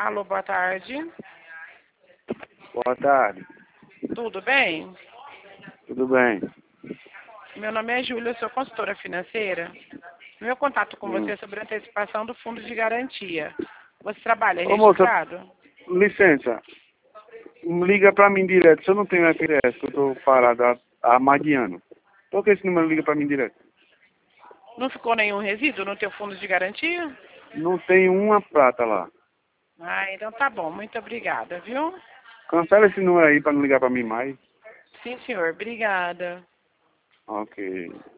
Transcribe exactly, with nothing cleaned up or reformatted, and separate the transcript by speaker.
Speaker 1: Alô, boa tarde.
Speaker 2: Boa tarde.
Speaker 1: Tudo bem?
Speaker 2: Tudo bem?
Speaker 1: Meu nome é Júlia, eu sou consultora financeira. Meu contato com
Speaker 2: Hum.
Speaker 1: você é sobre a antecipação do fundo de garantia. Você trabalha
Speaker 2: Ô moça,
Speaker 1: registrado?
Speaker 2: licença. Liga pra mim direto. Se eu não tenho F P S, que eu tô parado há, há mais de ano. Por que esse número liga pra mim direto?
Speaker 1: Não ficou nenhum resíduo no teu fundo de garantia?
Speaker 2: Não tem uma prata lá.
Speaker 1: Ah, então tá bom. Muito obrigada, viu?
Speaker 2: Cancela esse número aí pra não ligar pra mim mais.
Speaker 1: Sim, senhor. Obrigada.
Speaker 2: Ok.